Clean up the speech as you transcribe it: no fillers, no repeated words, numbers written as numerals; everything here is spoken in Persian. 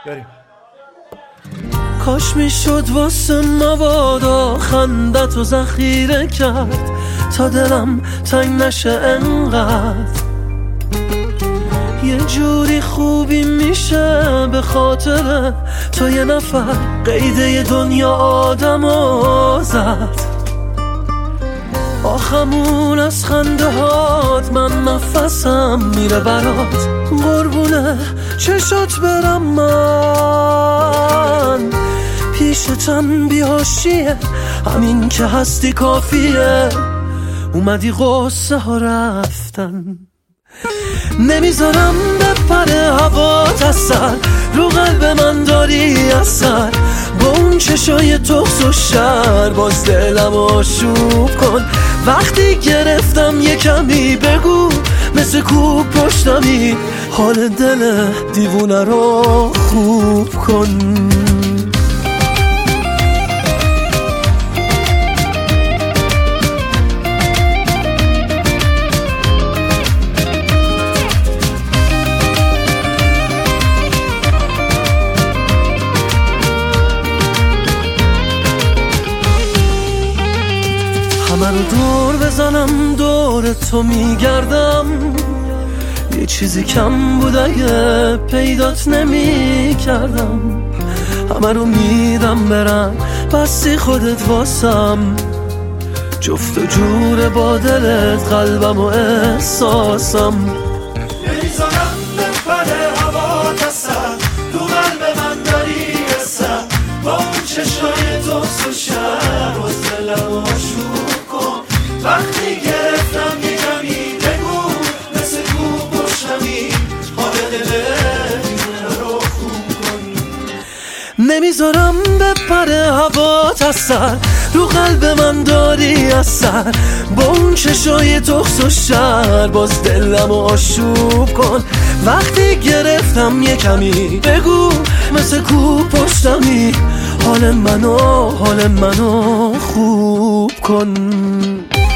بریم. کاش میشد واسه مبادا خندت و ذخیره کرد تا دلم تنگ نشه انقدر. یه جوری خوبی میشه به خاطر تو یه نفر قیده دنیا آدمو زد. آخمون از خنده هات من نفسم میره برات، قربونه چشات برم من. پیشتم بیهاشیه همین که هستی کافیه، اومدی قصه ها رفتن. نمیذارم بپره هوات از سر، رو قلب من داری اثر. با اون چشای تخس و شر باز دلم آشوب کن. وقتی گرفتم یه کمی بگو مثل کوب پشتمی، حال دل دیوونه رو خوب کن. همه رو دور بزنم دور تو میگردم، یه چیزی کم بود اگه پیدات نمی کردم. همه رو میدم برم بستی خودت واسم، جفت و جور با دلت قلبم و احساسم. نمیذارم بپره هوات از سر، تو قلب من داری اثر. با اون چشای تخس و شر باز دلم آشوب کن. وقتی گرفتم یه کمی بگو مثل کوب پشتمی، حال دل دیوونه رو خوب کن. نمیذارم بپره هوات از سر، رو قلب من داری اثر. با اون چشای تخس و شر باز دلم آشوب کن. وقتی گرفتم یه کمی بگو مثل کوب پشتمی، حال منو خوب کن.